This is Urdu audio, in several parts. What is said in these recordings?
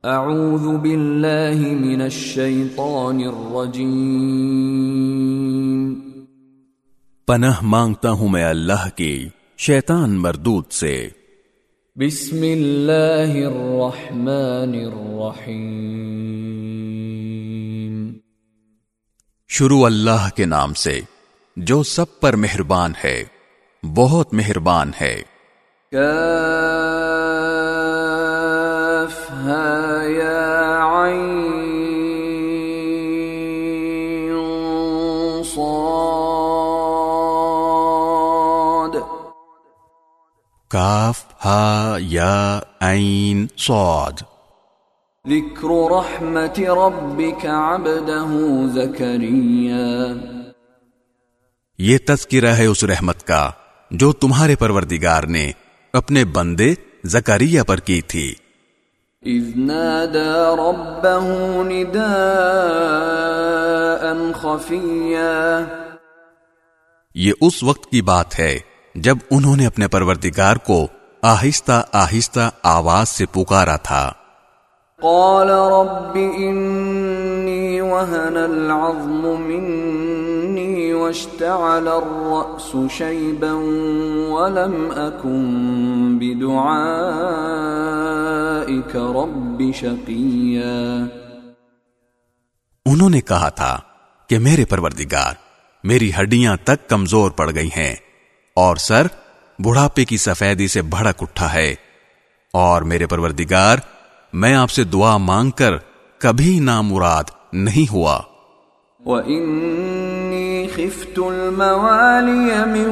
اعوذ باللہ من الشیطان الرجیم، پناہ مانگتا ہوں میں اللہ کی شیطان مردود سے۔ بسم اللہ الرحمن الرحیم، شروع اللہ کے نام سے جو سب پر مہربان ہے، بہت مہربان ہے۔ کاف ہا یا عین صاد، کاف ہا یا عین صاد۔ ذکر رحمت ربک عبدہ زکریا، یہ تذکرہ ہے اس رحمت کا جو تمہارے پروردگار نے اپنے بندے زکریا پر کی تھی۔ اذ نادى ربه نداء خفیا، یہ اس وقت کی بات ہے جب انہوں نے اپنے پروردگار کو آہستہ آہستہ آواز سے پکارا تھا۔ قال رب انی وهن العظم منی واشتعل الرأس شیبا ولم اکن بدعائک رب شقیا۔ انہوں نے کہا تھا کہ میرے پروردگار، میری ہڈیاں تک کمزور پڑ گئی ہیں اور سر بڑھاپے کی سفیدی سے بھڑک اٹھا ہے، اور میرے پروردگار میں آپ سے دعا مانگ کر کبھی نامراد نہیں ہوا۔ وَإِنِّي خِفْتُ الْمَوَالِيَ مِنْ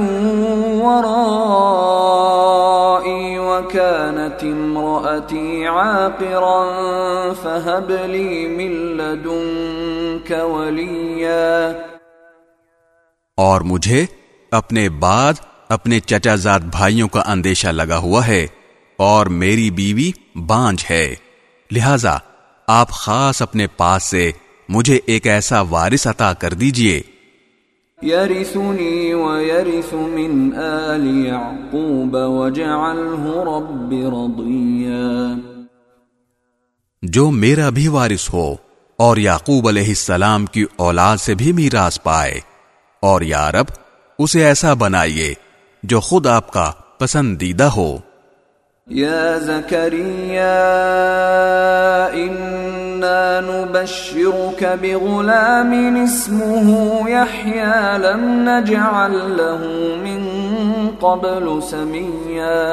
وَرَائِي وَكَانَتِ امْرَأَتِي عَاقِرًا فَهَبْ لِي مِنْ لَدُنْكَ وَلِيًّا، اور مجھے اپنے بعد اپنے چچا زاد بھائیوں کا اندیشہ لگا ہوا ہے، اور میری بیوی بانجھ ہے، لہذا آپ خاص اپنے پاس سے مجھے ایک ایسا وارث عطا کر دیجئے۔ يَرِثُنِي وَيَرِثُ مِنْ آلِ يَعْقُوبَ وَاجْعَلْهُ رَبِّ رَضِيًّا، جو میرا بھی وارث ہو اور یعقوب علیہ السلام کی اولاد سے بھی میراث پائے، اور یا رب اسے ایسا بنائیے جو خود آپ کا پسندیدہ ہو۔ یا زکریا انا نبشرک بغلام اسمه یحیی لم نجعل له من قبل سمیا۔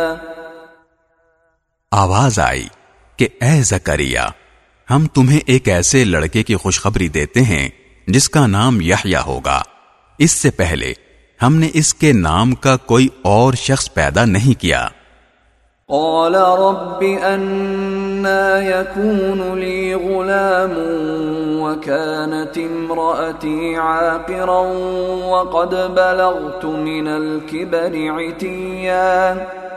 آواز آئی کہ اے زکریا، ہم تمہیں ایک ایسے لڑکے کی خوشخبری دیتے ہیں جس کا نام یحییٰ ہوگا، اس سے پہلے ہم نے اس کے نام کا کوئی اور شخص پیدا نہیں کیا۔ قال رب أنا يكون لي غلام وكانت امرأتي عاقرا وقد بلغت من الكبر عتيا۔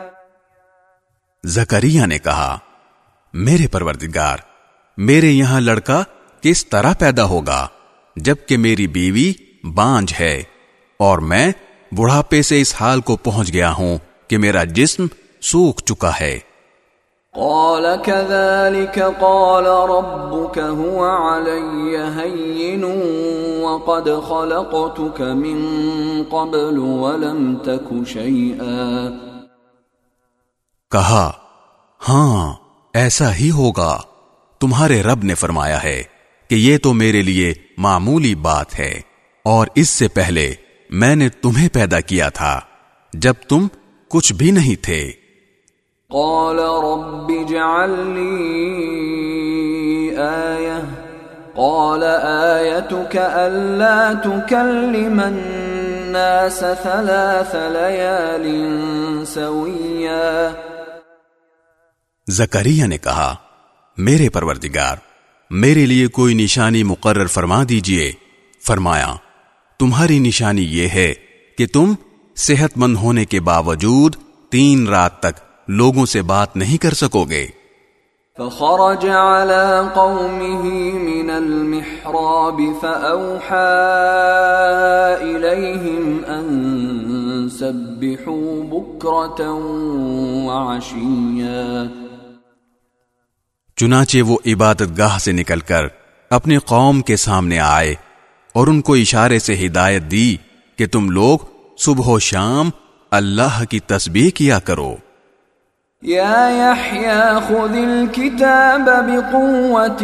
زکریا نے کہا، میرے پروردگار، میرے یہاں لڑکا کس طرح پیدا ہوگا جبکہ میری بیوی بانجھ ہے اور میں بڑھاپے سے اس حال کو پہنچ گیا ہوں کہ میرا جسم سوکھ چکا ہے۔ قال كذلك قال ربك هو علي هين وقد خلقتك من قبل ولم تك شيئا۔ کہا، ہاں ایسا ہی ہوگا، تمہارے رب نے فرمایا ہے کہ یہ تو میرے لیے معمولی بات ہے، اور اس سے پہلے میں نے تمہیں پیدا کیا تھا جب تم کچھ بھی نہیں تھے۔ قال رب اجعل لي آية قال آيتك ألا تكلم الناس 3 ليال سويا۔ زکریا نے کہا، میرے پروردگار، میرے لیے کوئی نشانی مقرر فرما دیجئے۔ فرمایا، تمہاری نشانی یہ ہے کہ تم صحت مند ہونے کے باوجود 3 رات تک لوگوں سے بات نہیں کر سکو گے۔ فخرج على قومه من المحراب فأوحى إليهم أن سبحوا بكرة وعشيا۔ چنانچہ وہ عبادت گاہ سے نکل کر اپنے قوم کے سامنے آئے اور ان کو اشارے سے ہدایت دی کہ تم لوگ صبح و شام اللہ کی تسبیح کیا کرو۔ یا یحییٰ خذ الکتاب بقوة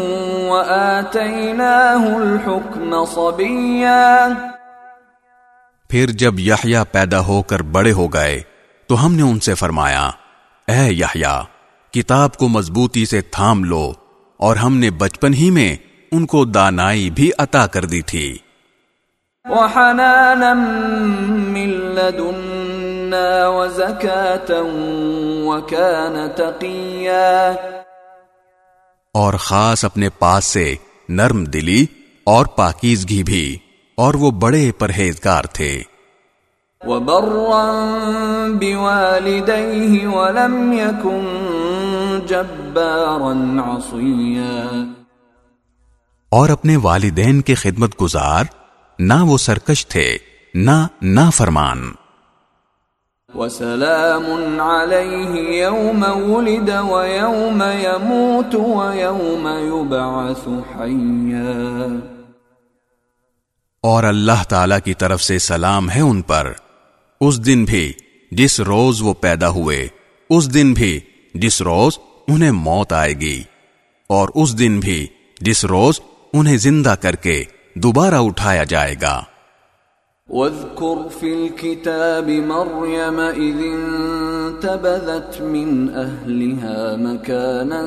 وآتیناہ الحکم صبیا۔ پھر جب یحییٰ پیدا ہو کر بڑے ہو گئے تو ہم نے ان سے فرمایا، اے یحییٰ کتاب کو مضبوطی سے تھام لو، اور ہم نے بچپن ہی میں ان کو دانائی بھی عطا کر دی تھی۔ وحنانا من لدنا وزکاة وکان تقیا۔ اور خاص اپنے پاس سے نرم دلی اور پاکیزگی بھی، اور وہ بڑے پرہیزگار تھے۔ وبرا بوالديه ولم يكن جبارا عصيا۔ اور اپنے والدین کے خدمت گزار، نہ وہ سرکش تھے نہ نافرمان۔ وسلام عليه يوم ولد ويوم يموت ويوم يبعث حيا۔ اور اللہ تعالی کی طرف سے سلام ہے ان پر، اس دن بھی جس روز وہ پیدا ہوئے، اس دن بھی جس روز انہیں موت آئے گی، اور اس دن بھی جس روز انہیں زندہ کر کے دوبارہ اٹھایا جائے گا۔ واذکر فی الکتاب مریم اذ انتبذت من اہلها مکانا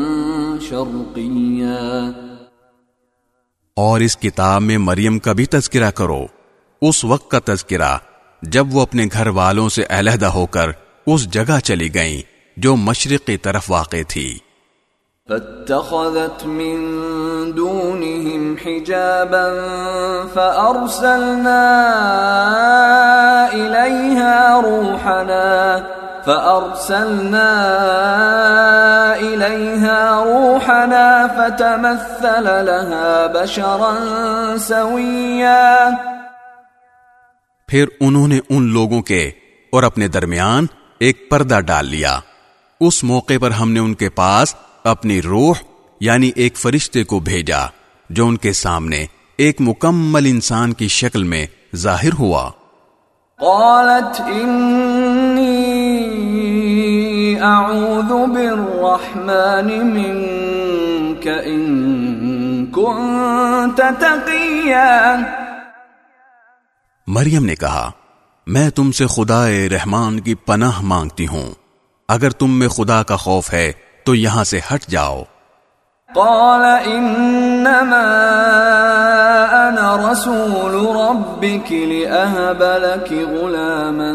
شرقیا۔ اور اس کتاب میں مریم کا بھی تذکرہ کرو، اس وقت کا تذکرہ جب وہ اپنے گھر والوں سے علیحدہ ہو کر اس جگہ چلی گئیں جو مشرق کی طرف واقع تھی۔ فاتخذت من دونهم حجابا فأرسلنا إليها روحنا فتمثل لها بشرا سويا۔ پھر انہوں نے ان لوگوں کے اور اپنے درمیان ایک پردہ ڈال لیا۔ اس موقع پر ہم نے ان کے پاس اپنی روح یعنی ایک فرشتے کو بھیجا جو ان کے سامنے ایک مکمل انسان کی شکل میں ظاہر ہوا۔ قالت انی اعوذ بالرحمن منک ان کنت تقیا۔ مریم نے کہا، میں تم سے خدا رحمان کی پناہ مانگتی ہوں، اگر تم میں خدا کا خوف ہے تو یہاں سے ہٹ جاؤ۔ قال انما انا رسول ربك لأهب لك غلاما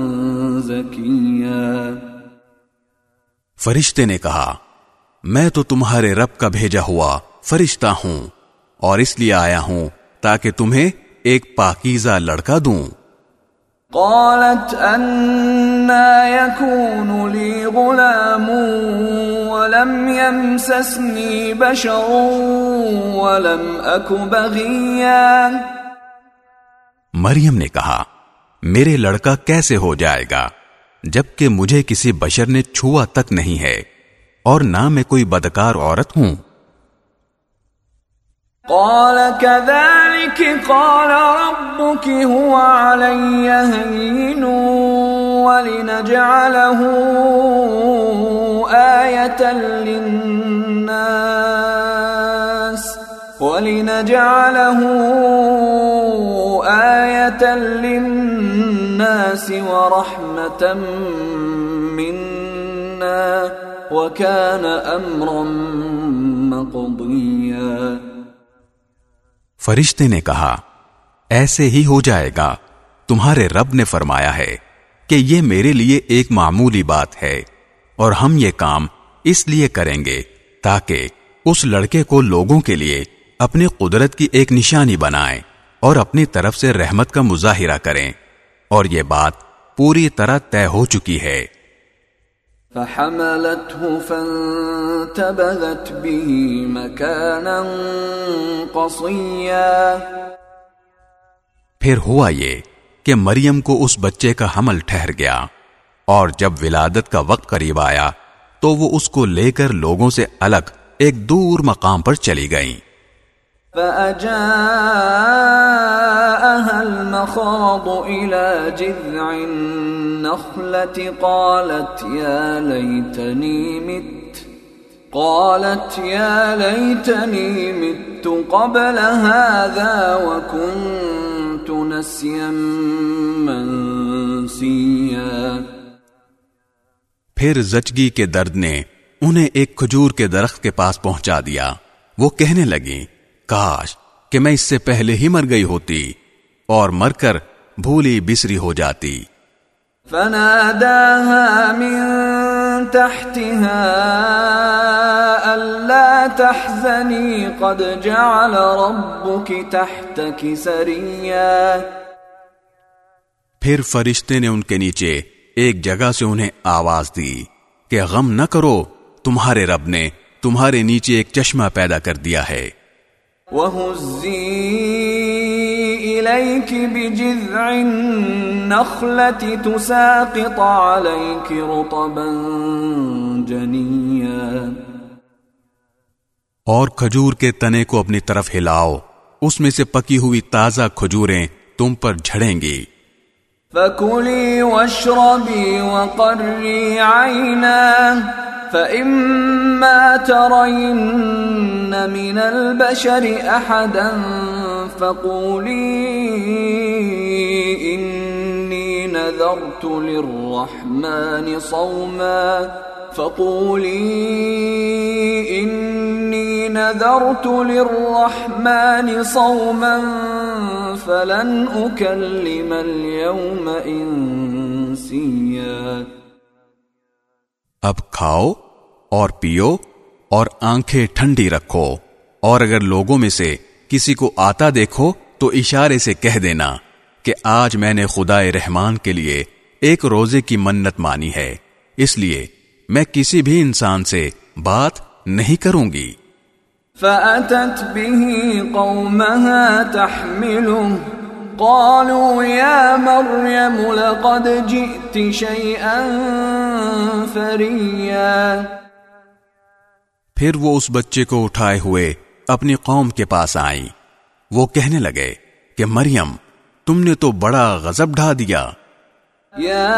زكيا۔ فرشتے نے کہا، میں تو تمہارے رب کا بھیجا ہوا فرشتہ ہوں، اور اس لیے آیا ہوں تاکہ تمہیں ایک پاکیزہ لڑکا دوں۔ قالت أنا يكون لي غلام ولم يمسسني بشر ولم أك بغيا۔ مریم نے کہا، میرے لڑکا کیسے ہو جائے گا جبکہ مجھے کسی بشر نے چھوا تک نہیں ہے، اور نہ میں کوئی بدکار عورت ہوں۔ قال كذلك قال ربك هو علي هين ولنجعله آية للناس ورحمة منا وكان أمرا مقضيا۔ فرشتے نے کہا، ایسے ہی ہو جائے گا، تمہارے رب نے فرمایا ہے کہ یہ میرے لیے ایک معمولی بات ہے، اور ہم یہ کام اس لیے کریں گے تاکہ اس لڑکے کو لوگوں کے لیے اپنی قدرت کی ایک نشانی بنائیں اور اپنی طرف سے رحمت کا مظاہرہ کریں، اور یہ بات پوری طرح طے ہو چکی ہے۔ فحملته فانتبذت به مكانا قصيا۔ پھر ہوا یہ کہ مریم کو اس بچے کا حمل ٹھہر گیا، اور جب ولادت کا وقت قریب آیا تو وہ اس کو لے کر لوگوں سے الگ ایک دور مقام پر چلی گئیں۔ فأجاءها المخاض إلى جذع النخلة قالت يا ليتني مت قبل هذا وكنت نسيا منسيا۔ پھر زچگی کے درد نے انہیں ایک کھجور کے درخت کے پاس پہنچا دیا۔ وہ کہنے لگیں، کاش کہ میں اس سے پہلے ہی مر گئی ہوتی اور مر کر بھولی بسری ہو جاتی۔ فناداها من تحتها ألا تحزني قد جعل ربك تحتك سريا۔ پھر فرشتے نے ان کے نیچے ایک جگہ سے انہیں آواز دی کہ غم نہ کرو، تمہارے رب نے تمہارے نیچے ایک چشمہ پیدا کر دیا ہے۔ وَهُزِّي إِلَيْكِ بِجِذْعِ النَّخْلَةِ تُسَاقِطْ عَلَيْكِ رُطَبًا جَنِيًّا۔ اور کھجور کے تنے کو اپنی طرف ہلاؤ، اس میں سے پکی ہوئی تازہ کھجوریں تم پر جھڑیں گی۔ فَكُلِي وَاشْرَبِي وَقَرِّي عَيْنًا فَإِمَّا تَرَيِنَّ مِنَ الْبَشَرِ أَحَدًا فَقُولِي إِنِّي نَذَرْتُ لِلرَّحْمَنِ صَوْمًا فَلَنْ أُكَلِّمَ الْيَوْمَ إِنسِيًّا۔ اب کھاؤ اور پیو اور آنکھیں ٹھنڈی رکھو، اور اگر لوگوں میں سے کسی کو آتا دیکھو تو اشارے سے کہہ دینا کہ آج میں نے خدائے رحمان کے لیے ایک روزے کی منت مانی ہے، اس لیے میں کسی بھی انسان سے بات نہیں کروں گی۔ فَأَتَتْ بِهِ قَوْمَهَا تَحْمِلُهُ قَالُوا يَا مَرْيَمُ لَقَدْ جِئْتِ شَيْئًا فَرِيًّا۔ پھر وہ اس بچے کو اٹھائے ہوئے اپنی قوم کے پاس آئیں۔ وہ کہنے لگے کہ مریم، تم نے تو بڑا غضب ڈھا دیا۔ یا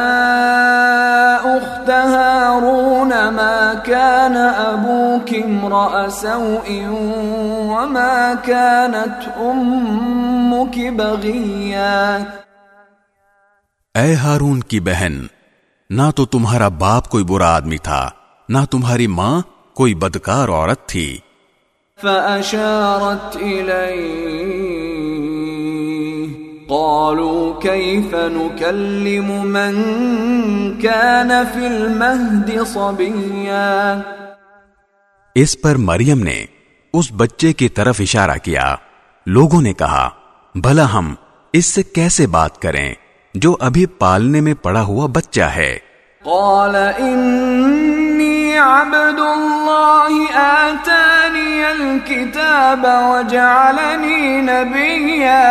اخت ہارون ما كان ابوك امرأ سوء وما كانت امك بغيا۔ اے ہارون کی بہن، نہ تو تمہارا باپ کوئی برا آدمی تھا، نہ تمہاری ماں کوئی بدکار عورت تھی۔ فأشارت إليه قالوا كيف نكلم من كان في المهد صبيا۔ اس پر مریم نے اس بچے کی طرف اشارہ کیا۔ لوگوں نے کہا، بھلا ہم اس سے کیسے بات کریں جو ابھی پالنے میں پڑا ہوا بچہ ہے۔ قال انی عبد اللہ آتانی الکتاب وجعلنی نبیا۔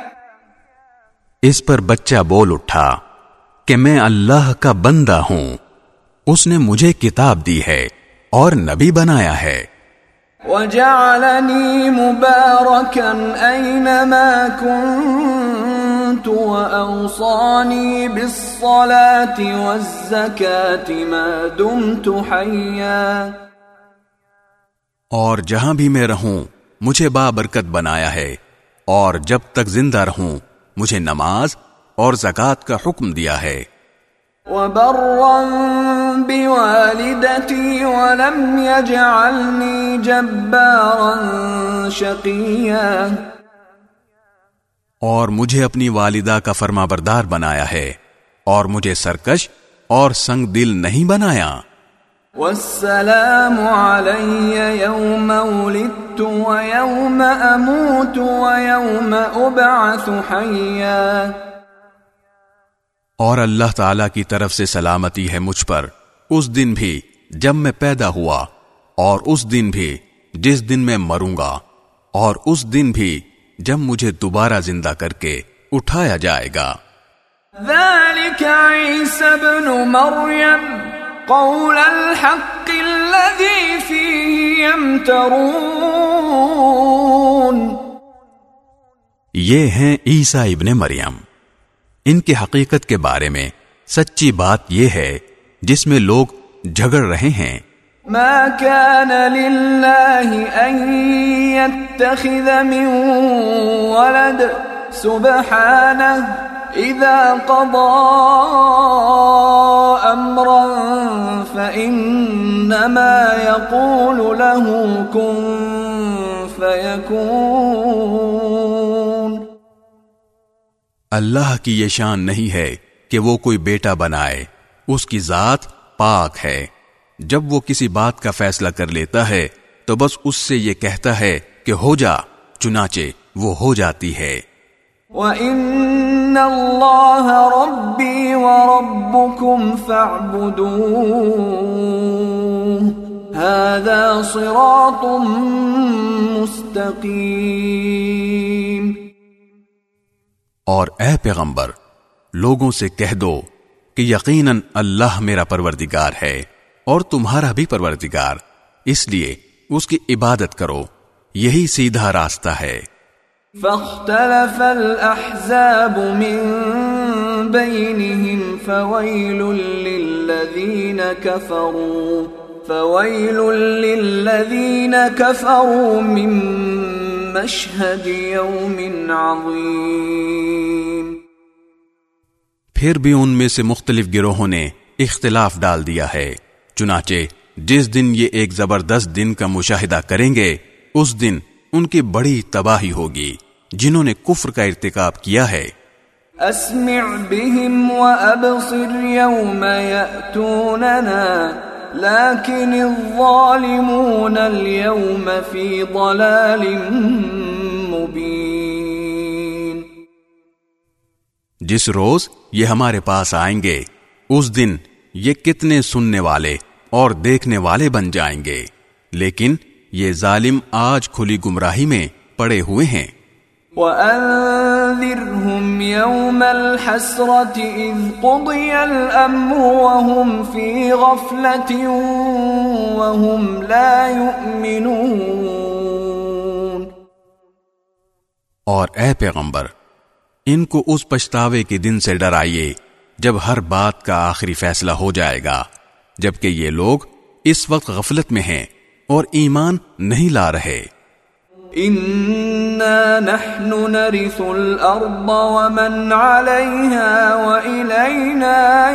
اس پر بچہ بول اٹھا کہ میں اللہ کا بندہ ہوں، اس نے مجھے کتاب دی ہے اور نبی بنایا ہے۔ وجعلنی مبارکا اینما کنت واوصانی بالصلاة والزکاة ما دمت حیا۔ اور جہاں بھی میں رہوں مجھے بابرکت بنایا ہے، اور جب تک زندہ رہوں مجھے نماز اور زکوٰۃ کا حکم دیا ہے۔ وَبَرًّا بِوَالِدَتِي وَلَمْ يَجْعَلْنِي جَبَّارًا شَقِيًّا۔ اور مجھے اپنی والدہ کا فرمانبردار بنایا ہے، اور مجھے سرکش اور سنگ دل نہیں بنایا۔ وَالسَّلَامُ عَلَيَّ يَوْمَ وُلِدتُّ وَيَوْمَ أَمُوتُ وَيَوْمَ أُبْعَثُ حَيًّا۔ اور اللہ تعالی کی طرف سے سلامتی ہے مجھ پر، اس دن بھی جب میں پیدا ہوا، اور اس دن بھی جس دن میں مروں گا، اور اس دن بھی جب مجھے دوبارہ زندہ کر کے اٹھایا جائے گا۔ ذَلِكَ عِيسَى ابْنُ مَرْيَمَ قول الحق الذي فيه يمترون. یہ ہیں عیسیٰ ابن مریم. ان کی حقیقت کے بارے میں سچی بات یہ ہے جس میں لوگ جھگڑ رہے ہیں. ما كان لله أن يتخذ من ولد سبحانه إذا قضى أمرا فإنما يقول له كن فيكون. اللہ کی یہ شان نہیں ہے کہ وہ کوئی بیٹا بنائے. اس کی ذات پاک ہے. جب وہ کسی بات کا فیصلہ کر لیتا ہے تو بس اس سے یہ کہتا ہے کہ ہو جا، چنانچہ وہ ہو جاتی ہے. وَإِنَّ اللَّهَ رَبِّي وَرَبُّكُمْ فَاعْبُدُوهُ هَذَا صِرَاطٌ مُسْتَقِيمٌ. اور اے پیغمبر، لوگوں سے کہہ دو کہ یقیناً اللہ میرا پروردگار ہے اور تمہارا بھی پروردگار، اس لیے اس کی عبادت کرو، یہی سیدھا راستہ ہے. فاختلف الأحزاب من بينهم فويل للذين كفروا من مشهد يوم عظيم. پھر بھی ان میں سے مختلف گروہوں نے اختلاف ڈال دیا ہے. چنانچہ جس دن یہ ایک زبردست دن کا مشاہدہ کریں گے اس دن ان کی بڑی تباہی ہوگی جنہوں نے کفر کا ارتکاب کیا ہے. اسمع بهم وابصر يوم يأتوننا لكن الظالمون اليوم في ضلال مبين. جس روز یہ ہمارے پاس آئیں گے اس دن یہ کتنے سننے والے اور دیکھنے والے بن جائیں گے، لیکن یہ ظالم آج کھلی گمراہی میں پڑے ہوئے ہیں. وَأَنذِرْهُمْ يَوْمَ الْحَسْرَةِ إِذْ قُضِيَ الْأَمْرُ وَهُمْ فِي غَفْلَةٍ وَهُمْ لَا يُؤْمِنُونَ. اور اے پیغمبر، ان کو اس پچھتاوے کے دن سے ڈرائیے جب ہر بات کا آخری فیصلہ ہو جائے گا، جبکہ یہ لوگ اس وقت غفلت میں ہیں اور ایمان نہیں لا رہے. اِنَّا نَحْنُ نَرِثُ الْأَرْضَ وَمَنْ عَلَيْهَا وَإِلَيْنَا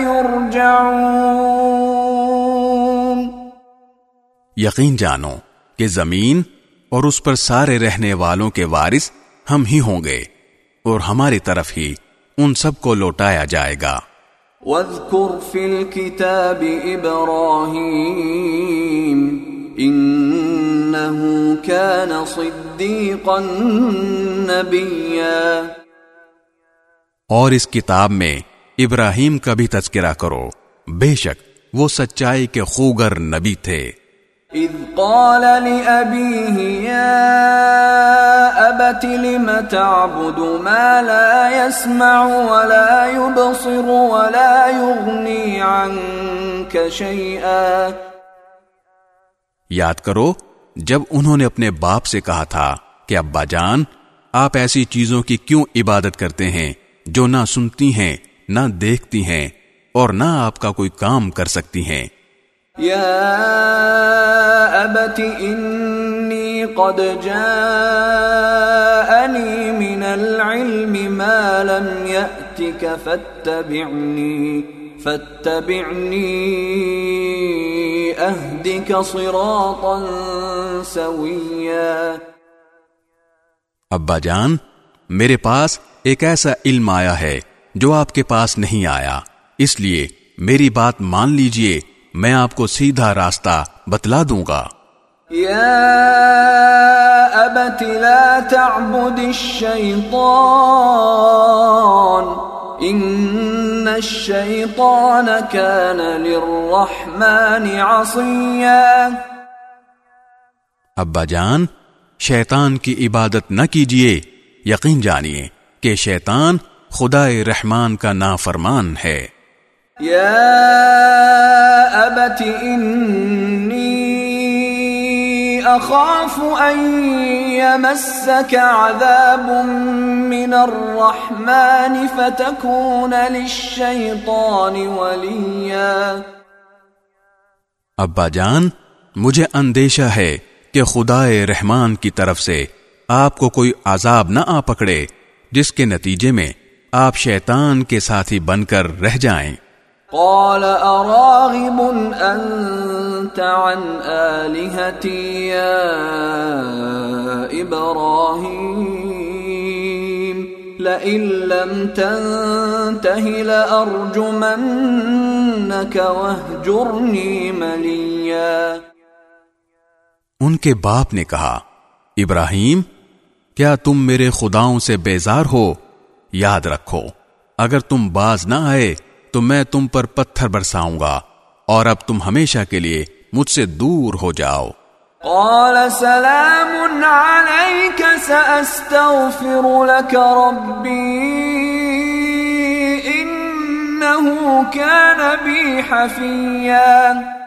يُرْجَعُونَ. یقین جانو کہ زمین اور اس پر سارے رہنے والوں کے وارث ہم ہی ہوں گے اور ہماری طرف ہی ان سب کو لوٹایا جائے گا. وَاذْكُرْ فِي الْكِتَابِ إِبْرَاهِيمَ إِنَّهُ كَانَ صِدِّيقًا نَبِيًّا. اور اس کتاب میں ابراہیم کا بھی تذکرہ کرو، بے شک وہ سچائی کے خوگر نبی تھے. اذ قال لأبيه يا أبت لم تعبد ما لا يسمع ولا يبصر ولا يغني عنك شيئا. یاد کرو جب انہوں نے اپنے باپ سے کہا تھا کہ ابا جان، آپ ایسی چیزوں کی کیوں عبادت کرتے ہیں جو نہ سنتی ہیں نہ دیکھتی ہیں اور نہ آپ کا کوئی کام کر سکتی ہیں. یا ابت انی قد جاءنی من العلم ما لم یأتک فاتبعنی اہدک صراطا سویا. ابا جان، میرے پاس ایک ایسا علم آیا ہے جو آپ کے پاس نہیں آیا، اس لیے میری بات مان لیجئے، میں آپ کو سیدھا راستہ بتلا دوں گا. یا ابت لا تعبد الشیطان ان الشیطان کان للرحمن عصیا. ابا جان، شیطان کی عبادت نہ کیجئے، یقین جانیے کہ شیطان خدا رحمان کا نافرمان ہے. یا أبت إني أخاف أن يمسك عذاب من الرحمن فتكون للشيطان وليا. ابا جان، مجھے اندیشہ ہے کہ خدائے رحمان کی طرف سے آپ کو کوئی عذاب نہ آ پکڑے جس کے نتیجے میں آپ شیطان کے ساتھی بن کر رہ جائیں. قال أراغب أنت عن آلهتي يا إبراهيم لئن لم تنته لأرجمنك واهجرني مليا. ان کے باپ نے کہا، ابراہیم، کیا تم میرے خداؤں سے بیزار ہو؟ یاد رکھو، اگر تم باز نہ آئے تو میں تم پر پتھر برساؤں گا اور اب تم ہمیشہ کے لیے مجھ سے دور ہو جاؤ. قال سلام عليك سأستغفر لك ربي إنه كان بي حفيا.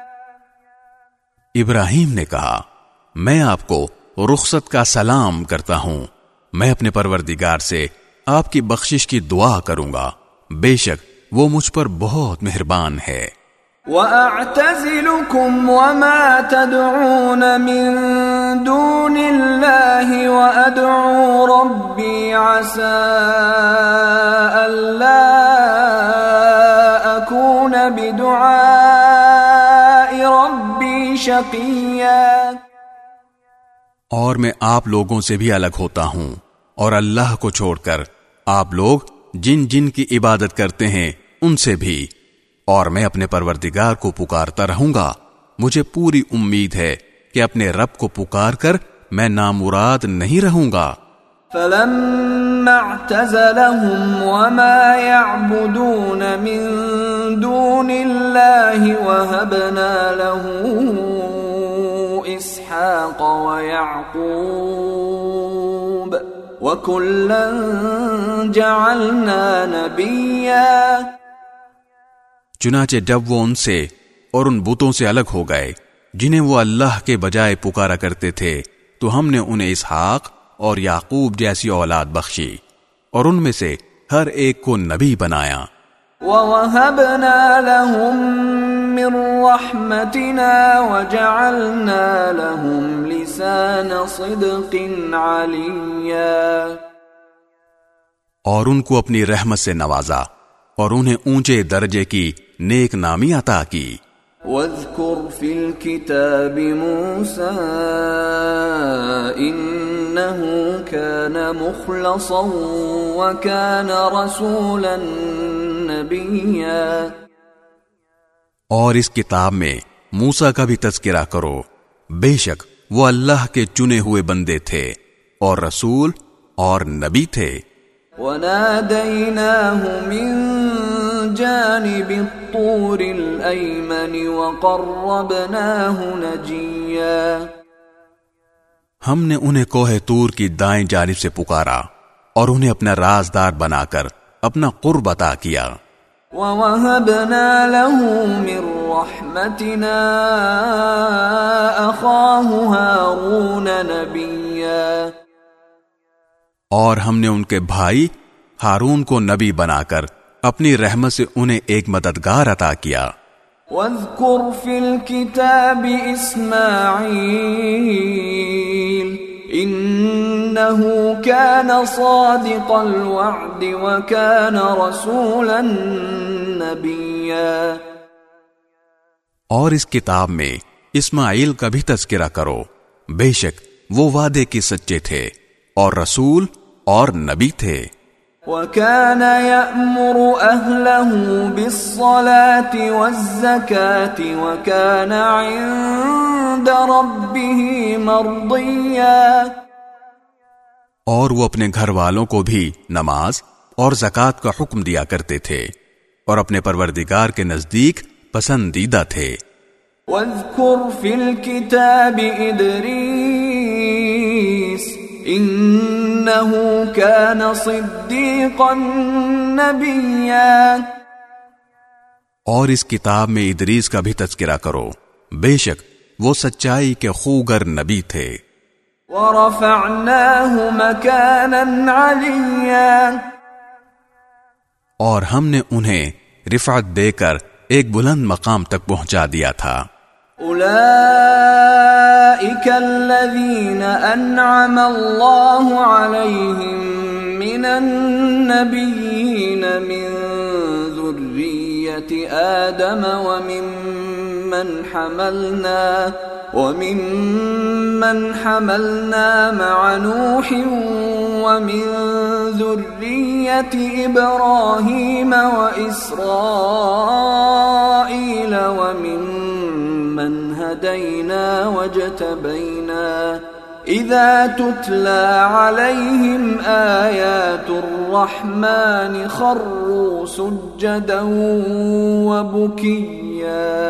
ابراہیم نے کہا، میں آپ کو رخصت کا سلام کرتا ہوں، میں اپنے پروردگار سے آپ کی بخشش کی دعا کروں گا، بے شک وہ مجھ پر بہت مہربان ہے. وَأَعْتَزِلُكُمْ وَمَا تَدْعُونَ مِن دُونِ اللَّهِ وَأَدْعُو رَبِّي عَسَىٰ أَلَّا أَكُونَ بِدُعَاءِ رَبِّي شَقِيًّا. اور میں آپ لوگوں سے بھی الگ ہوتا ہوں، اور اللہ کو چھوڑ کر آپ لوگ جن جن کی عبادت کرتے ہیں ان سے بھی، اور میں اپنے پروردگار کو پکارتا رہوں گا. مجھے پوری امید ہے کہ اپنے رب کو پکار کر میں نامراد نہیں رہوں گا. فَلَمَّا اعْتَزَلَهُمْ وَمَا يَعْبُدُونَ مِن دُونِ اللَّهِ وَهَبْنَا لَهُ إِسْحَاقَ وَيَعْقُوبَ وَكُلًّا جَعَلْنَا نَبِيًّا. چنانچہ جب وہ ان سے اور ان بتوں سے الگ ہو گئے جنہیں وہ اللہ کے بجائے پکارا کرتے تھے، تو ہم نے انہیں اسحاق اور یعقوب جیسی اولاد بخشی اور ان میں سے ہر ایک کو نبی بنایا. وَوَهَبْنَا لَهُم مِّن رَّحْمَتِنَا وَجَعَلْنَا لَهُمْ لِسَانَ صِدْقٍ عَلِيًّا. اور ان کو اپنی رحمت سے نوازا اور انہیں اونچے درجے کی نیک نامی عطا کی. وَاذْكُرْ فِي الْكِتَابِ مُوسَىٰ إِنَّهُ كَانَ مُخْلَصًا وَكَانَ رَسُولًا نَبِيًّا. اور اس کتاب میں موسیٰ کا بھی تذکرہ کرو، بے شک وہ اللہ کے چنے ہوئے بندے تھے اور رسول اور نبی تھے. وَنَادَيْنَاهُ مِن جَانِبِ الطُّورِ الْأَيْمَنِ وَقَرَّبْنَاهُ نَجِيًّا. ہم نے انہیں کوہ طور کی دائیں جانب سے پکارا اور انہیں اپنا رازدار بنا کر اپنا قرب عطا کیا. وَوَهَبْنَا لَهُ مِن رَّحْمَتِنَا أَخَاهُ هَارُونَ نَبِيًّا. اور ہم نے ان کے بھائی ہارون کو نبی بنا کر اپنی رحمت سے انہیں ایک مددگار عطا کیا. وَاذْكُرْ فِي الْكِتَابِ إِسْمَاعِيلَ إِنَّهُ كَانَ صَادِقَ الْوَعْدِ وَكَانَ رَسُولًا نَبِيًّا. اور اس کتاب میں اسماعیل کا بھی تذکرہ کرو، بے شک وہ وعدے کے سچے تھے اور رسول اور نبی تھے. وَكَانَ يَأْمُرُ أَهْلَهُ بِالصَّلَاةِ وَالزَّكَاةِ وَكَانَ عِندَ رَبِّهِ مَرْضِيًّا. اور وہ اپنے گھر والوں کو بھی نماز اور زکوٰۃ کا حکم دیا کرتے تھے اور اپنے پروردگار کے نزدیک پسندیدہ تھے. وَاذْكُرْ فِي الْكِتَابِ إِدْرِيسَ إِنَّهُ كَانَ صِدِّيقًا نَبِيًّا. اور اس کتاب میں ادریس کا بھی تذکرہ کرو، بے شک وہ سچائی کے خوگر نبی تھے۔ وَرَفَعْنَاهُ مَكَانًا عَلِيًّا، اور ہم نے انہیں رفعت دے کر ایک بلند مقام تک پہنچا دیا تھا۔ أولئك الذين أنعم الله عليهم من النبيين من ذرية آدم ومن حملنا مع نوح ومن ذرية إبراهيم وإسرائيل وممن هدينا واجتبينا إذا تتلى عليهم آيات الرحمن خروا سجدا وبكيا۔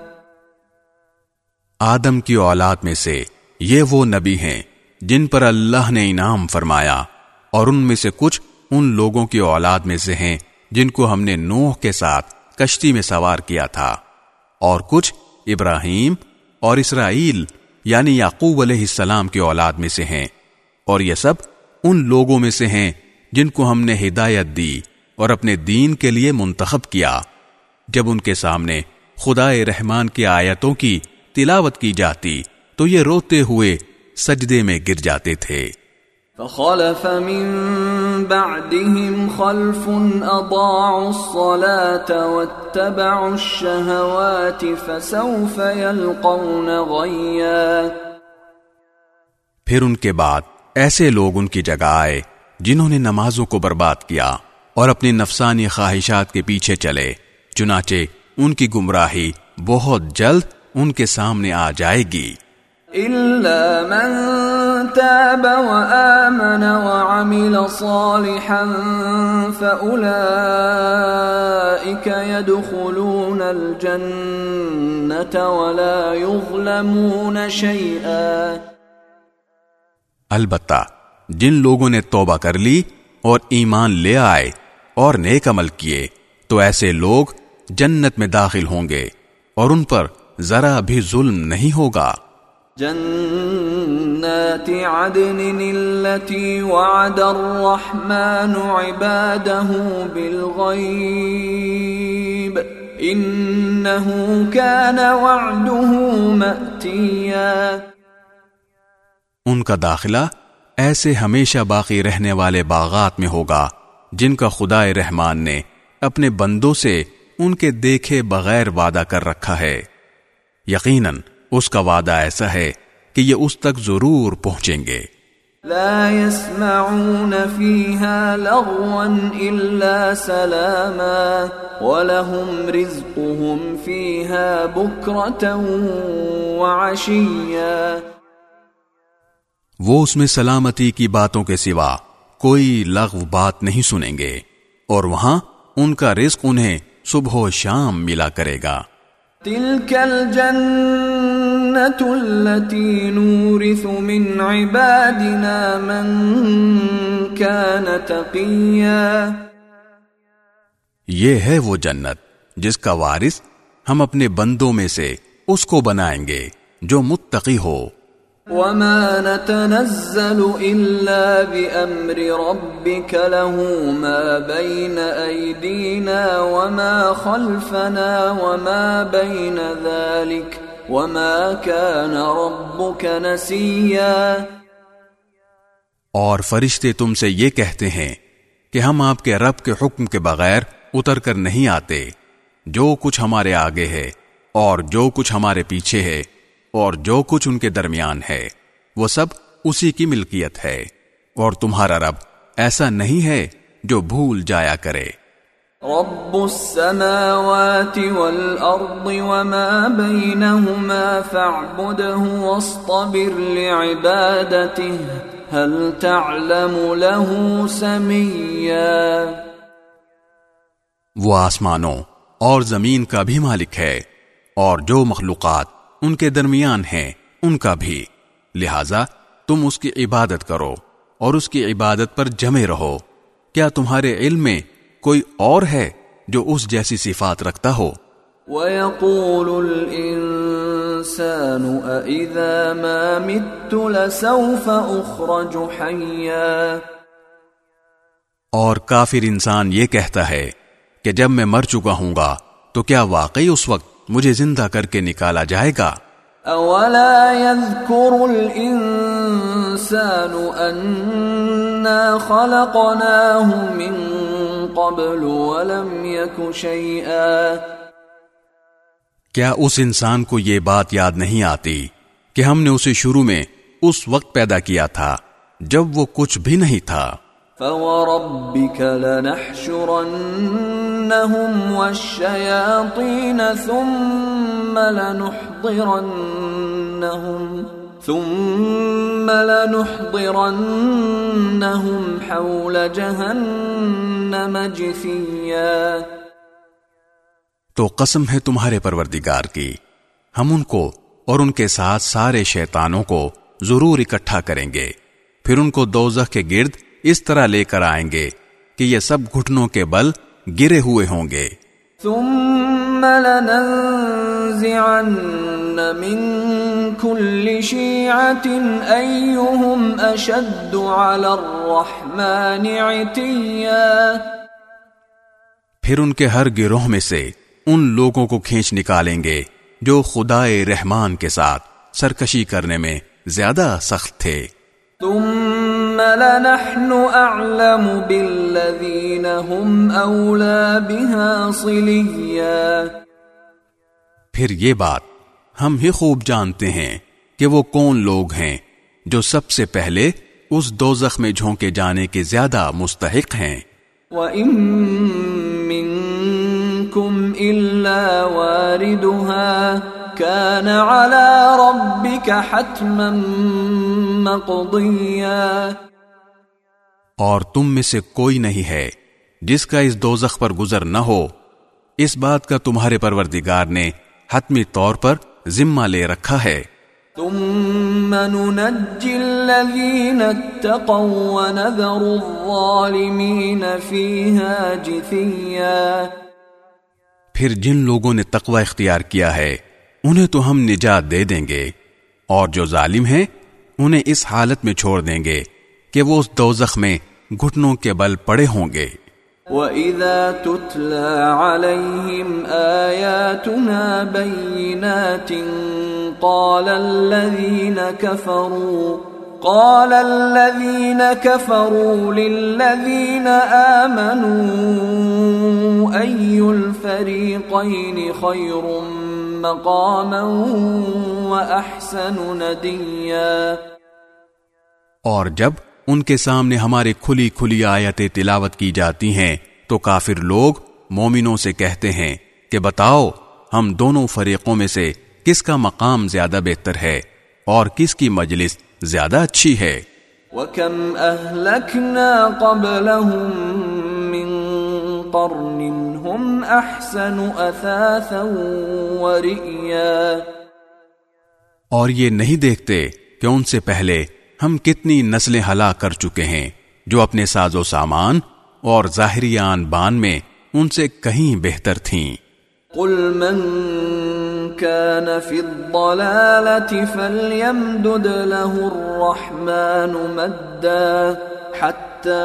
آدم کی اولاد میں سے یہ وہ نبی ہیں جن پر اللہ نے انعام فرمایا، اور ان میں سے کچھ ان لوگوں کی اولاد میں سے ہیں جن کو ہم نے نوح کے ساتھ کشتی میں سوار کیا تھا، اور کچھ ابراہیم اور اسرائیل یعنی یعقوب علیہ السلام کی اولاد میں سے ہیں، اور یہ سب ان لوگوں میں سے ہیں جن کو ہم نے ہدایت دی اور اپنے دین کے لیے منتخب کیا۔ جب ان کے سامنے خدائے رحمان کی آیتوں کی تلاوت کی جاتی تو یہ روتے ہوئے سجدے میں گر جاتے تھے۔ فخلف من بعدهم خلف اضاعوا الصلاة واتبعوا الشهوات فسوف يلقون غيا۔ پھر ان کے بعد ایسے لوگ ان کی جگہ آئے جنہوں نے نمازوں کو برباد کیا اور اپنی نفسانی خواہشات کے پیچھے چلے، چنانچہ ان کی گمراہی بہت جلد ان کے سامنے آ جائے گی۔ إلا من تاب وآمن وعمل صالحا فأولئك يدخلون الجنة ولا يظلمون شيئا۔ البتہ جن لوگوں نے توبہ کر لی اور ایمان لے آئے اور نیک عمل کیے تو ایسے لوگ جنت میں داخل ہوں گے اور ان پر ذرا بھی ظلم نہیں ہوگا۔ جنات عدن التي وعد الرحمن عباده بالغيب إنه كان وعده مأتيا۔ ان کا داخلہ ایسے ہمیشہ باقی رہنے والے باغات میں ہوگا جن کا خدائے رحمان نے اپنے بندوں سے ان کے دیکھے بغیر وعدہ کر رکھا ہے۔ یقیناً اس کا وعدہ ایسا ہے کہ یہ اس تک ضرور پہنچیں گے۔ لا يسمعون فيها لغوا إلا سلاما ولهم رزقهم فيها بكرة وعشيا۔ وہ اس میں سلامتی کی باتوں کے سوا کوئی لغو بات نہیں سنیں گے، اور وہاں ان کا رزق انہیں صبح و شام ملا کرے گا۔ تلك الجنة التي نورث من عبادنا من كان تقيا۔ یہ ہے وہ جنت جس کا وارث ہم اپنے بندوں میں سے اس کو بنائیں گے جو متقی ہو۔ وما نتنزل إلا بأمر ربك له ما بين أيدينا وما خلفنا وما بين ذلك وما كان ربك نسيا۔ اور فرشتے تم سے یہ کہتے ہیں کہ ہم آپ کے رب کے حکم کے بغیر اتر کر نہیں آتے، جو کچھ ہمارے آگے ہے اور جو کچھ ہمارے پیچھے ہے اور جو کچھ ان کے درمیان ہے وہ سب اسی کی ملکیت ہے، اور تمہارا رب ایسا نہیں ہے جو بھول جایا کرے۔ رب السماوات والأرض وما بينهما فاعبده واصطبر لعبادته هل تعلم له سميا۔ وہ آسمانوں اور زمین کا بھی مالک ہے اور جو مخلوقات ان کے درمیان ہیں ان کا بھی، لہذا تم اس کی عبادت کرو اور اس کی عبادت پر جمے رہو۔ کیا تمہارے علم میں کوئی اور ہے جو اس جیسی صفات رکھتا ہو؟ وَيَقُولُ الْإِنسَانُ أَإِذَا مَا مِتُّ لَسَوْفَ أُخْرَجُ حَيًّا. اور کافر انسان یہ کہتا ہے کہ جب میں مر چکا ہوں گا تو کیا واقعی اس وقت مجھے زندہ کر کے نکالا جائے گا؟ أَوَلَا يَذْكُرُ الْإِنسَانُ أَنَّا خَلَقْنَاهُ مِن قَبْلُ وَلَمْ يَكُ شَيْئًا. کیا اس انسان کو یہ بات یاد نہیں آتی کہ ہم نے اسے شروع میں اس وقت پیدا کیا تھا جب وہ کچھ بھی نہیں تھا؟ فَوَرَبِّكَ لَنَحْشُرَنَّهُمْ وَالشَّيَاطِينَ ثُمَّ لَنُحْضِرَنَّهُمْ حَوْلَ جَهَنَّمَ جِثِيًّا. تو قسم ہے تمہارے پروردگار کی، ہم ان کو اور ان کے ساتھ سارے شیطانوں کو ضرور اکٹھا کریں گے، پھر ان کو دوزخ کے گرد اس طرح لے کر آئیں گے کہ یہ سب گھٹنوں کے بل گرے ہوئے ہوں گے. ثم لننزعن من كل شيعة أيهم أشد على الرحمن عتيا. پھر ان کے ہر گروہ میں سے ان لوگوں کو کھینچ نکالیں گے جو خدائے رحمان کے ساتھ سرکشی کرنے میں زیادہ سخت تھے. ثم لنحن أعلم بالذين هم أولى بها صليا. پھر یہ بات ہم ہی خوب جانتے ہیں کہ وہ کون لوگ ہیں جو سب سے پہلے اس دوزخ میں جھونکے جانے کے زیادہ مستحق ہیں. وَإِن مِّنكُمْ إِلَّا وَارِدُهَا كَانَ عَلَى رَبِّكَ حَتْمًا مَّقْضِيًّا. اور تم میں سے کوئی نہیں ہے جس کا اس دوزخ پر گزر نہ ہو، اس بات کا تمہارے پروردگار نے حتمی طور پر ذمہ لے رکھا ہے. ثم ننجي الذين اتقوا ونذر الظالمين فيها جثيا. پھر جن لوگوں نے تقوی اختیار کیا ہے انہیں تو ہم نجات دے دیں گے، اور جو ظالم ہیں انہیں اس حالت میں چھوڑ دیں گے کہ وہ اس دوزخ میں گھٹنوں کے بل پڑے ہوں گے. وَإِذَا تُتْلَى عَلَيْهِمْ آيَاتُنَا بَيِّنَاتٍ قَالَ الَّذِينَ كَفَرُوا لِلَّذِينَ آمَنُوا أَيُّ الْفَرِيقَيْنِ خَيْرٌ مَّقَامًا وَأَحْسَنُ نَدِيًّا. اور جب ان کے سامنے ہماری کھلی کھلی آیتیں تلاوت کی جاتی ہیں تو کافر لوگ مومنوں سے کہتے ہیں کہ بتاؤ ہم دونوں فریقوں میں سے کس کا مقام زیادہ بہتر ہے اور کس کی مجلس زیادہ اچھی ہے. وَكَمْ أَهْلَكْنَا قَبْلَهُمْ مِنْ قَرْنٍ هُمْ أَحْسَنُ أَثَاثًا وَرِئْيًا. اور یہ نہیں دیکھتے کہ ان سے پہلے ہم کتنی نسلیں ہلاک کر چکے ہیں جو اپنے ساز و سامان اور ظاہری آن بان میں ان سے کہیں بہتر تھیں. قل من كان في الضلالة فليمدد له الرحمن مدا حتى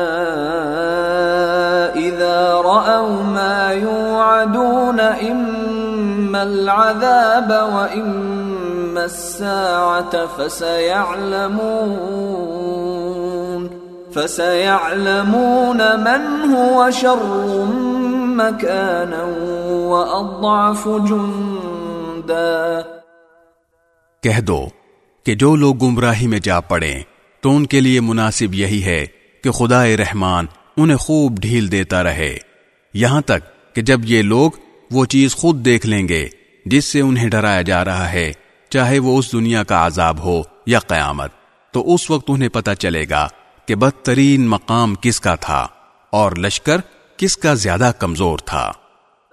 إذا رأوا ما يوعدون إما العذاب وإما الساعة فسيعلمون من هو شر مكانا وأضعف جندا. کہہ دو کہ جو لوگ گمراہی میں جا پڑیں تو ان کے لیے مناسب یہی ہے کہ خدائے رحمان انہیں خوب ڈھیل دیتا رہے یہاں تک کہ جب یہ لوگ وہ چیز خود دیکھ لیں گے جس سے انہیں ڈرایا جا رہا ہے، چاہے وہ اس دنیا کا عذاب ہو یا قیامت، تو اس وقت انہیں پتہ چلے گا کہ بدترین مقام کس کا تھا اور لشکر کس کا زیادہ کمزور تھا.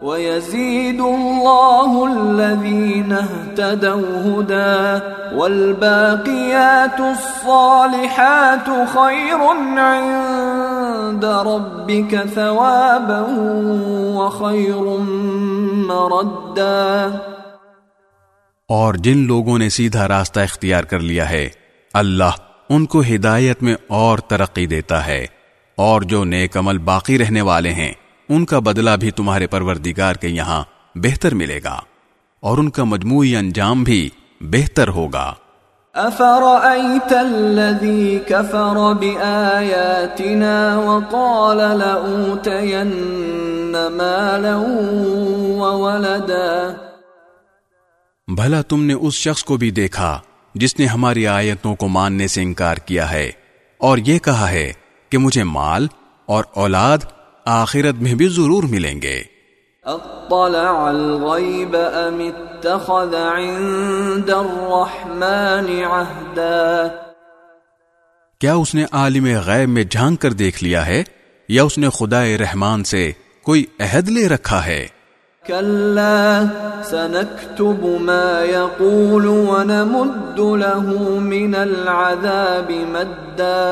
وَيَزِيدُ اللَّهُ الَّذِينَ اهْتَدَوْا هُدًى وَالْبَاقِيَاتُ الصَّالِحَاتُ خَيْرٌ عِندَ رَبِّكَ ثَوَابًا وَخَيْرٌ مَّرَدًّا۔ اور جن لوگوں نے سیدھا راستہ اختیار کر لیا ہے اللہ ان کو ہدایت میں اور ترقی دیتا ہے، اور جو نیک عمل باقی رہنے والے ہیں ان کا بدلہ بھی تمہارے پروردگار کے یہاں بہتر ملے گا، اور ان کا مجموعی انجام بھی بہتر ہوگا۔ أَفَرَأَيْتَ الَّذِي كَفَرَ بِآيَاتِنَا وَقَالَ لَأُوتَيَنَّ مَالًا وَوَلَدًا۔ بھلا تم نے اس شخص کو بھی دیکھا جس نے ہماری آیتوں کو ماننے سے انکار کیا ہے اور یہ کہا ہے کہ مجھے مال اور اولاد آخرت میں بھی ضرور ملیں گے۔ اطلع الغیب ام اتخذ عند الرحمن عہدا۔ کیا اس نے عالم غیب میں جھانک کر دیکھ لیا ہے یا اس نے خدائے رحمان سے کوئی عہد لے رکھا ہے؟ کلا سنکتب ما یقول ونمد له من العذاب مدا۔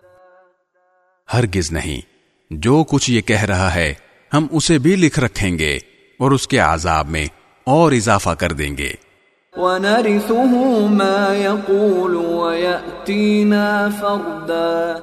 ہرگز نہیں، جو کچھ یہ کہہ رہا ہے ہم اسے بھی لکھ رکھیں گے اور اس کے عذاب میں اور اضافہ کر دیں گے۔ وَنَرِثُهُ مَا يَقُولُ وَيَأْتِينَا فَرْدًا۔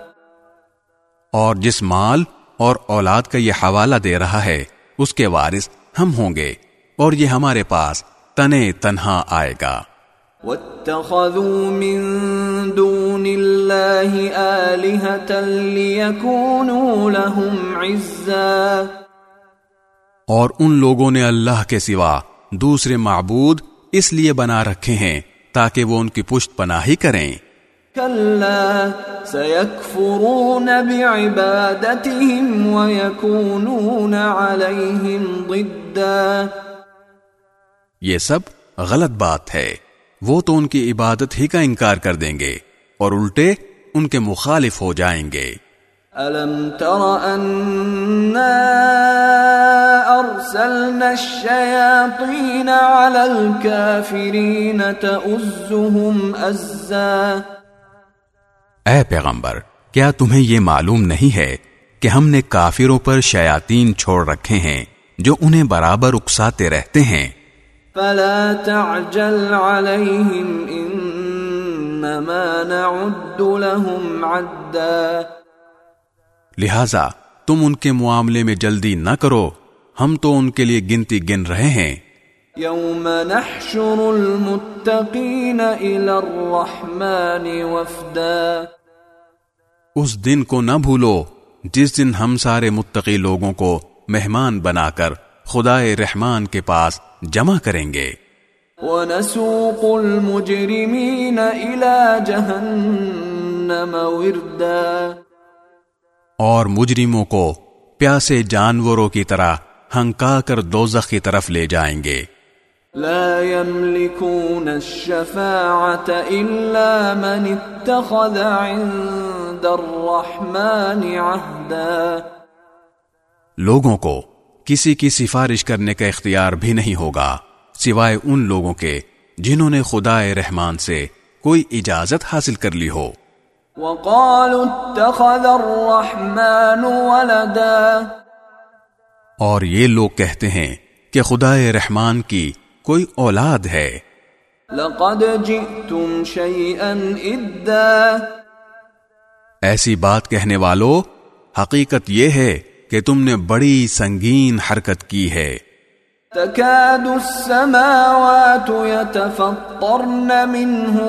اور جس مال اور اولاد کا یہ حوالہ دے رہا ہے اس کے وارث ہم ہوں گے، اور یہ ہمارے پاس تنے تنہا آئے گا۔ وَاتَّخَذُوا مِن دُونِ اللَّهِ آلِهَةً لِيَكُونُوا لَهُمْ عِزًّا۔ اور ان لوگوں نے اللہ کے سوا دوسرے معبود اس لیے بنا رکھے ہیں تاکہ وہ ان کی پشت پناہی کریں۔ كلا سيكفرون بعبادتهم ويكونون عليهم ضدا۔ یہ سب غلط بات ہے، وہ تو ان کی عبادت ہی کا انکار کر دیں گے اور الٹے ان کے مخالف ہو جائیں گے۔ أَلَمْ تَرَ أَنَّا أَرْسَلْنَا الشَّيَاطِينَ عَلَى الْكَافِرِينَ تَؤُزُّهُمْ أَزًّا۔ اے پیغمبر، کیا تمہیں یہ معلوم نہیں ہے کہ ہم نے کافروں پر شیاطین چھوڑ رکھے ہیں جو انہیں برابر اکساتے رہتے ہیں؟ فَلَا تَعْجَلْ عَلَيْهِمْ إِنَّمَا نَعُدُّ لَهُمْ عَدًّا۔ لہذا تم ان کے معاملے میں جلدی نہ کرو، ہم تو ان کے لیے گنتی گن رہے ہیں۔ یوم نحشر المتقین الی الرحمن وفدا۔ اس دن کو نہ بھولو جس دن ہم سارے متقی لوگوں کو مہمان بنا کر خدائے رحمان کے پاس جمع کریں گے۔ ونسوق المجرمین الی جہنم وردا۔ اور مجرموں کو پیاسے جانوروں کی طرح ہنکا کر دوزخ کی طرف لے جائیں گے۔ لا يملكون الشفاعة إلا من اتخذ عند الرحمن عهدا۔ لوگوں کو کسی کی سفارش کرنے کا اختیار بھی نہیں ہوگا سوائے ان لوگوں کے جنہوں نے خدائے رحمان سے کوئی اجازت حاصل کر لی ہو۔ وقالوا اتخذ الرحمن ولدا۔ اور یہ لوگ کہتے ہیں کہ خدائے رحمان کی کوئی اولاد ہے۔ لقد جئتم شيئا ادا۔ ایسی بات کہنے والو، حقیقت یہ ہے کہ تم نے بڑی سنگین حرکت کی ہے۔ تكاد السماوات يتفطرن منه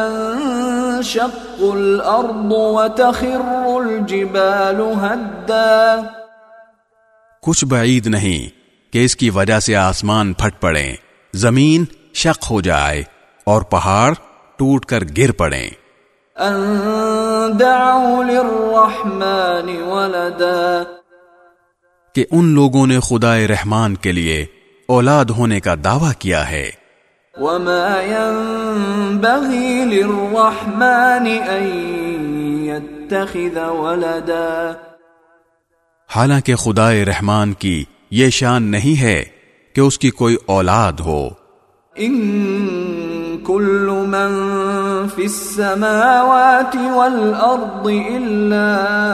وتنشق الأرض وتخر الجبال هدا۔ کچھ بعید نہیں کہ اس کی وجہ سے آسمان پھٹ پڑیں، زمین شق ہو جائے اور پہاڑ ٹوٹ کر گر پڑیں۔ ان دعوا للرحمن ولدا۔ کہ ان لوگوں نے خدائے رحمان کے لیے اولاد ہونے کا دعویٰ کیا ہے۔ وما ينبغي للرحمن ان يتخذ ولدا۔ حالانکہ خدائے رحمان کی یہ شان نہیں ہے کہ اس کی کوئی اولاد ہو. ان كل من في السماوات والارض الا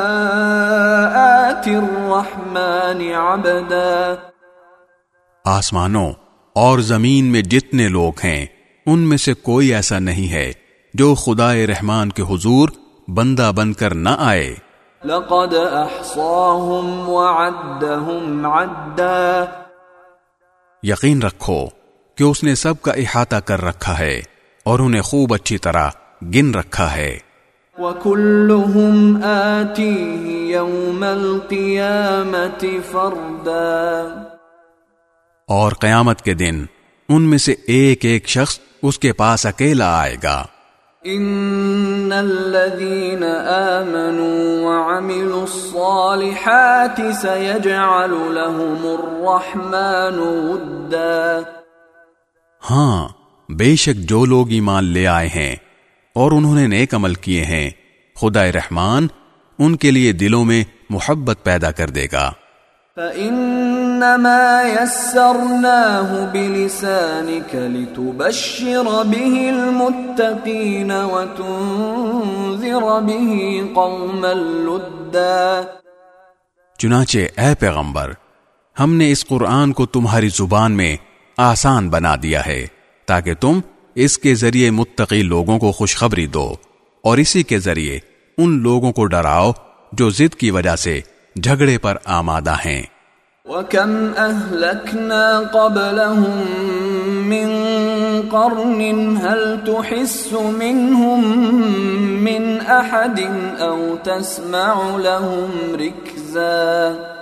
آتي الرحمن عبدا. آسمانوں اور زمین میں جتنے لوگ ہیں ان میں سے کوئی ایسا نہیں ہے جو خدائے رحمان کے حضور بندہ بن کر نہ آئے. لقد احصاهم وعدهم عدا. یقین رکھو کہ اس نے سب کا احاطہ کر رکھا ہے اور انہیں خوب اچھی طرح گن رکھا ہے. وَكُلُّهُمْ آتِيهِ يَوْمَ الْقِيَامَةِ فَرْدًا. اور قیامت کے دن ان میں سے ایک ایک شخص اس کے پاس اکیلا آئے گا. ان الذين آمنوا وعملوا الصالحات سيجعل لهم الرحمن ودا. ہاں بے شک جو لوگ ایمان لے آئے ہیں اور انہوں نے نیک عمل کیے ہیں خدا رحمان ان کے لیے دلوں میں محبت پیدا کر دے گا. فَإِنَّمَا يَسَّرْنَاهُ بِلِسَانِكَ لِتُبَشِّرَ بِهِ الْمُتَّقِينَ وَتُنذِرَ بِهِ قَوْمًا لُدًّا. چنانچہ اے پیغمبر ہم نے اس قرآن کو تمہاری زبان میں آسان بنا دیا ہے تاکہ تم اس کے ذریعے متقی لوگوں کو خوشخبری دو اور اسی کے ذریعے ان لوگوں کو ڈراؤ جو ضد کی وجہ سے جھگڑے پر آمادہ ہیں. وَكَمْ أَهْلَكْنَا قَبْلَهُمْ مِنْ قَرْنٍ هَلْ تُحِسُّ مِنْهُمْ مِنْ أَحَدٍ أَوْ تَسْمَعُ لَهُمْ رِكْزًا.